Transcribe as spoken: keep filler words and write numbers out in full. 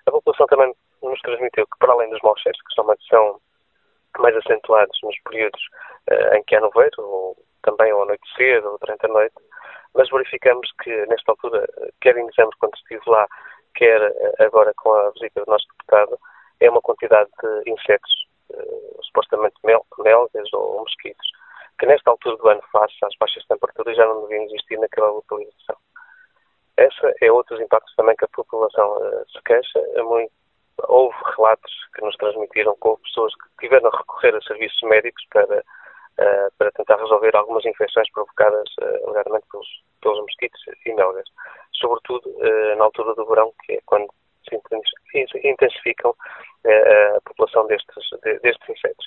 A população também nos transmitiu que, para além dos maus cheiros, que são, são mais acentuados nos períodos uh, em que há nevoeiro, ou também ao anoitecer, ou durante a noite, mas verificamos que, nesta altura, quer em dezembro, quando estive lá, quer agora com a visita do nosso deputado, é uma quantidade de insetos, uh, supostamente mel, melgas ou mosquitos, que nesta altura do ano, face às baixas temperaturas, já não deviam existir naquela localização. Esse é outros impactos também que a população uh, se queixa. Muito, houve relatos que nos transmitiram com pessoas que tiveram a recorrer a serviços médicos para, uh, para tentar resolver algumas infecções provocadas, uh, alegadamente, pelos, pelos mosquitos e melgas. Sobretudo uh, na altura do verão, que é quando se intensificam uh, a população destes, de, destes insetos.